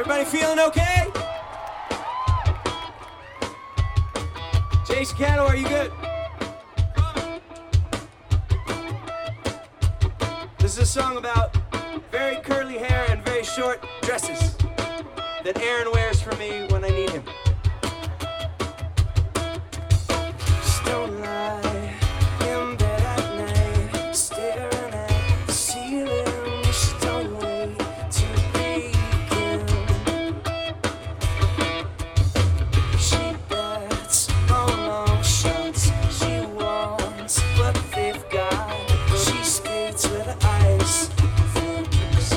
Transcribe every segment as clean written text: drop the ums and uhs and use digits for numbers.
Everybody feeling okay? Jason Cattle, are you good? This is a song about very curly hair and very short dresses that Aaron wears for me when I need him. Just don't lie in bed at night, staring at the ceiling. Just don't wait to begin. She bets on long shots she wants what they've got. She skates with her eyes fixed.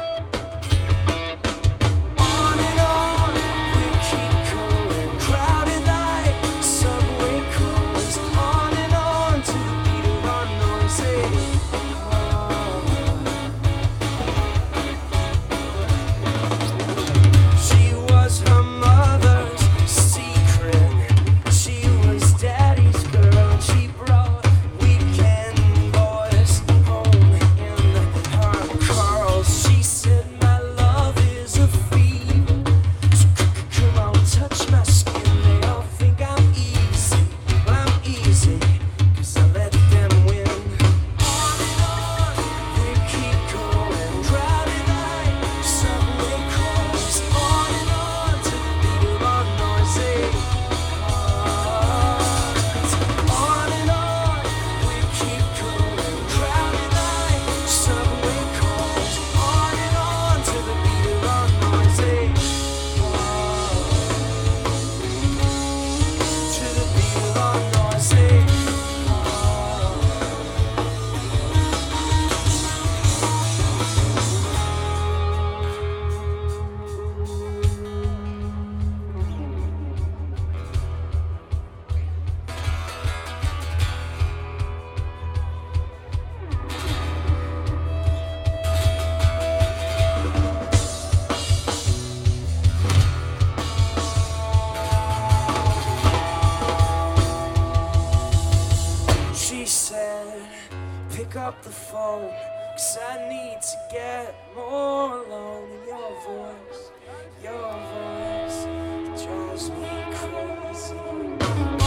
On and on we keep going, crowded like subway cars. On and on to the beat of our noisy She was her mother's secret. She was daddy's girl. She brought weekend boys home in her curls. She said my love is a fever, so come on, touch my skin. They all think I'm easy. Well, I'm easy, 'cause I let them win. On and on we keep going, crowded like subway cars. On and on to the beat of our noisy hearts. On and on we keep going, crowded like subway cars. On and on to the beat of our noisy hearts. To the beat of our noisy hearts. She said, pick up the phone, 'cause I need to get more alone. And your voice, it drives me crazy.